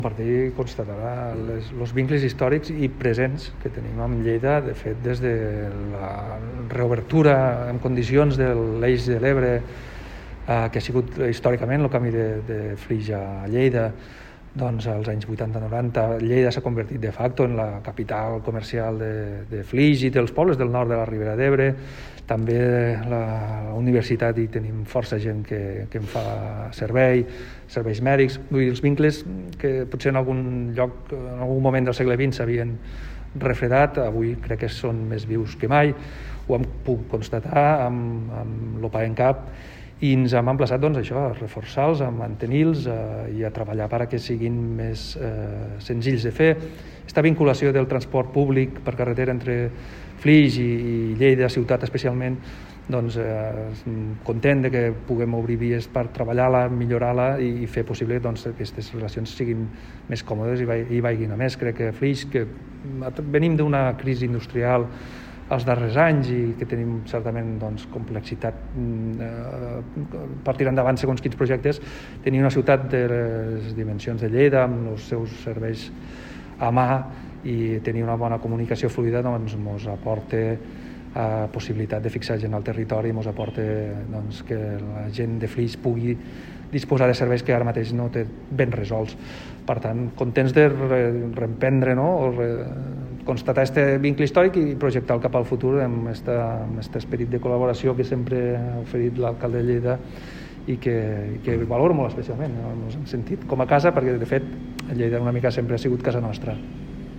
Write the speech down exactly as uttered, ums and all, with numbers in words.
A partir constatarà els vincles històrics i presents que tenim amb Lleida, de fet, des de la reobertura en condicions de l'Eix de l'Ebre, eh, que ha sigut històricament el camí de, de Flix a Lleida, doncs als anys vuitanta noranta Lleida s'ha convertit de facto en la capital comercial de, de Flix i dels pobles del nord de la Ribera d'Ebre. També la, la universitat hi tenim força gent que, que en fa servei, serveis mèdics. Vull dir, els vincles que potser en algun lloc, en algun moment del segle vint s'havien refredat, avui crec que són més vius que mai. Ho hem pogut constatar amb, amb l'OPAENCAP i ens hem emplaçat doncs, això, a reforçar-los, a mantenir-los eh, i a treballar perquè siguin més eh, senzills de fer. Aquesta vinculació del transport públic per carretera entre Flix i, i Lleida, ciutat especialment, doncs eh, content de que puguem obrir vies per treballar-la, millorar-la i fer possible doncs, que aquestes relacions siguin més còmodes i, i vagin a més. Crec que Flix, que venim d'una crisi industrial els darrers anys i que tenim certament doncs, complexitat eh, per tirar endavant segons quins projectes, tenir una ciutat de les dimensions de Lleida amb els seus serveis a mà i tenir una bona comunicació fluida doncs ens aporta eh, possibilitat de fixar gent al territori, ens aporta doncs, que la gent de Flix pugui disposar de serveis que ara mateix no té ben resolts. Per tant, contents de re reemprendre, no? o re constatar aquest vincle històric i projectar el cap al futur amb aquest esperit de col·laboració que sempre ha oferit l'alcalde de Lleida i que, i que valoro molt especialment. Ens hem sentit com a casa perquè, de fet, Lleida una mica sempre ha sigut casa nostra.